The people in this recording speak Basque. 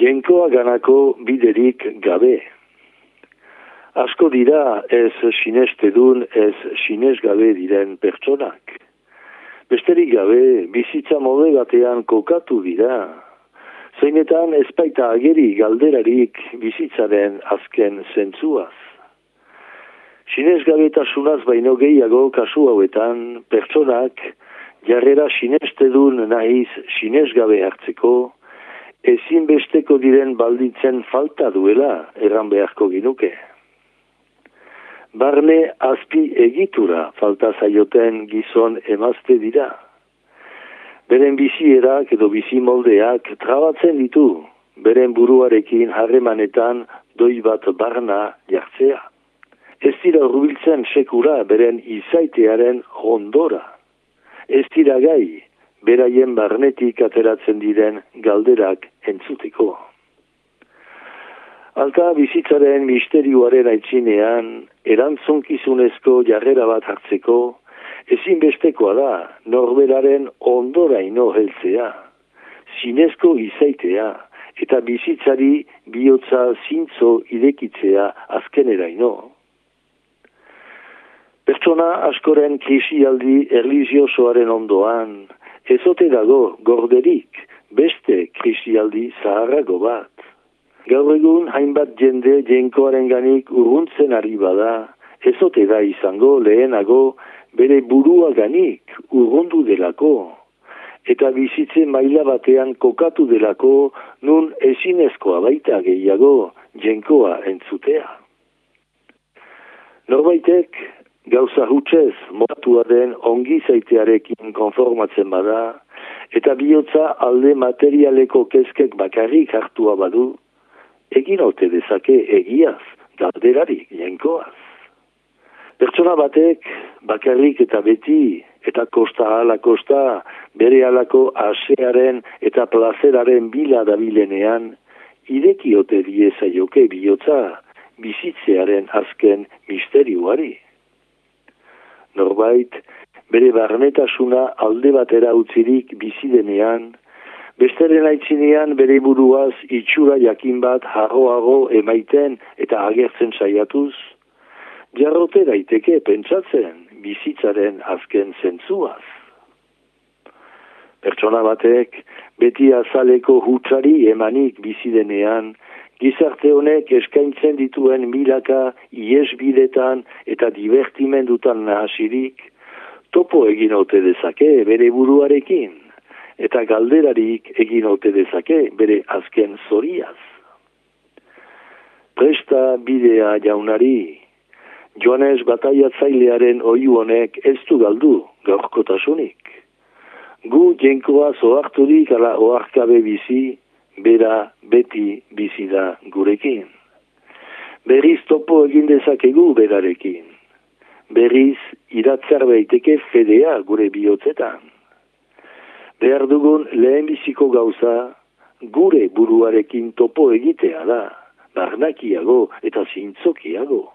Jainkoa ganako biderik gabe. Asko dira ez sinestedun, ez sinesgabe diren pertsonak. Besterik gabe bizitza mode batean kokatu dira. Zeinetan ez baita ageri galderarik bizitzaren azken zentzuaz. Sinesgabetasunaz baino gehiago kasu hauetan pertsonak jarrera sinestedun nahiz sinesgabe hartzeko ezinbesteko diren balditzen falta duela erran beharko ginuke. Barne azpi egitura falta zaioten gizon emazte dira. Beren bizierak edo bizimoldeak trabatzen ditu, beren buruarekin harremanetan doi bat barna jartzea. Ez dira hurbiltzen sekura beren izaitearen ondora. Ez dira gai, beraien barnetik ateratzen diren galderak entzuteko. Alta bizitzaren misterioaren aitzinean, erantzunkizunezko jarrera bat hartzeko, ezinbestekoa da norberaren ondoraino heltzea, zinezko izaitea, eta bizitzari bihotza zintzo irekitzea azkeneraino. Pertsona askoren krisialdi erlijiosoaren ondoan, ezote dago gorderik beste krisialdi zaharrago bat. Gaur egun hainbat jende jainkoaren ganik urruntzen ari bada, ezote da izango lehenago bere burua ganik urrundu delako, eta bizitze maila batean kokatu delako nun ezinezkoa baita gehiago jainkoa entzutea. Norbaitek gauza hutsez moratua den ongizaitearekin konformatzen bada, eta bihotza alde materialeko kezkek bakarrik hartua badu, egin ote dezake egiaz, galderarik jainkoaz. Pertsona batek bakarrik eta beti, eta kosta ala kosta, bere alako asearen eta plazeraren bila dabilenean, ireki ote diezaioke bihotza bizitzearen azken misterioari. Norbait, bere barnetasuna alde batera utzirik bizidenean, besteren aitzinean bere buruaz itxura jakin bat harroago emaiten eta agertzen saiatuz, jarrote daiteke pentsatzen bizitzaren azken zentzuaz. Pertsona batek beti azaleko hutsari emanik bizidenean, gizarte honek eskaintzen dituen milaka iesbidetan eta divertimendutan nahasirik, topo egin ote dezake bere buruarekin, eta galderarik egin ote dezake bere azken zoriaz. Presta bidea jaunari, Joanes bataiatzailearen oihu honek ez du galdu gaurkotasunik. Gu jainkoa zoarturik ala oarkabe bizi, bera beti bizi da gurekin. Berriz topo egin dezakegu berarekin. Berriz iratzar baiteke fedea gure bihotzetan. Behar dugun lehenbiziko gauza gure buruarekin topo egitea da, barnakiago eta zintzokiago.